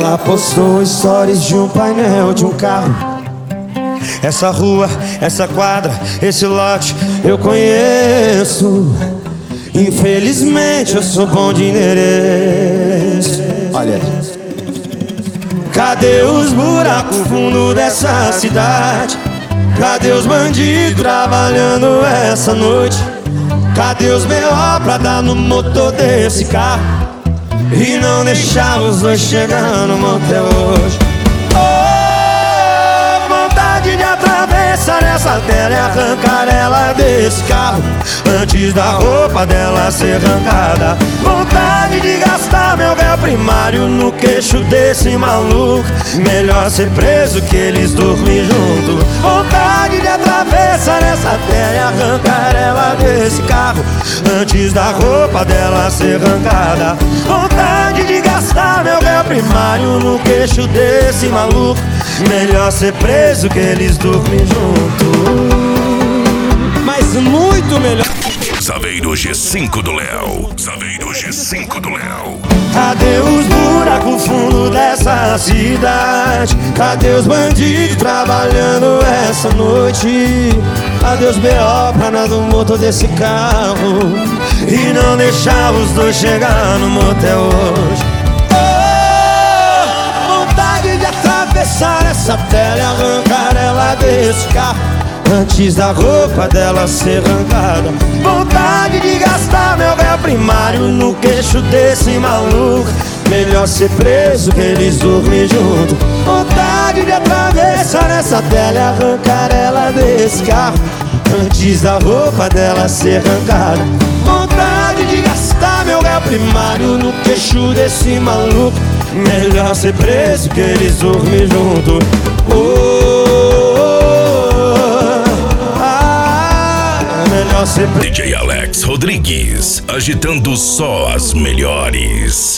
ela postou stories de um painel de um carro. Essa rua, essa quadra, esse lote eu conheço. Infelizmente eu sou bom de endereço. Olha, cadê os buracos fundo dessa cidade? Cadê os bandidos trabalhando essa noite? Cadê os B.O. pra dar no motor desse carro e não deixar os dois chegar no motel hoje? Oh, vontade de atravessar essa tela e arrancar ela desse carro antes da roupa dela ser arrancada. Vontade de gastar meu véu primário no queixo desse maluco. Melhor ser preso que eles dormir junto. Vontade de atravessar essa tela e arrancar ela desse carro antes da roupa dela ser arrancada. Vontade de gastar meu véu primário no queixo desse maluco. Melhor ser preso que eles dormir junto. Mas muito melhor. Saveiro G5 do Léo. Saveiro G5 do Léo. Cadê os buracos fundo dessa cidade? Cadê os bandidos trabalhando essa noite? Cadê os B.O. pra nada no motor desse carro e não deixar os dois chegar no motel hoje? Oh, vontade de atravessar essa tela e arrancar ela desse carro antes da roupa dela ser arrancada. Vontade de gastar meu véu primário no queixo desse maluco. Melhor ser preso que eles dormir junto. Vontade de atravessar essa tela e arrancar ela desse carro antes da roupa dela ser arrancada. Vontade de gastar meu véu primário no queixo desse maluco. Melhor ser preso que eles dormir junto. DJ Alex Rodrigues, agitando só as melhores.